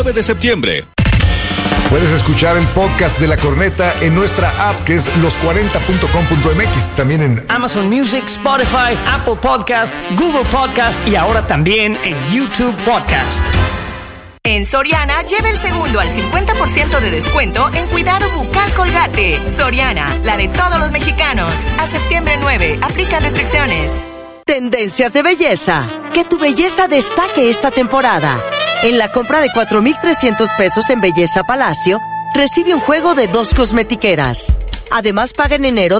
9 de septiembre. Puedes escuchar el podcast de La Corneta en nuestra app, que es los40.com.mx. También en Amazon Music, Spotify, Apple Podcast, Google Podcast y ahora también en YouTube Podcast. En Soriana, lleva el segundo al 50% de descuento en cuidado bucal Colgate. Soriana, la de todos los mexicanos. A septiembre 9, aplica restricciones. Tendencias de belleza. Que tu belleza destaque esta temporada. En la compra de 4,300 pesos en Belleza Palacio, recibe un juego de 2 cosmetiqueras. Además, paga en enero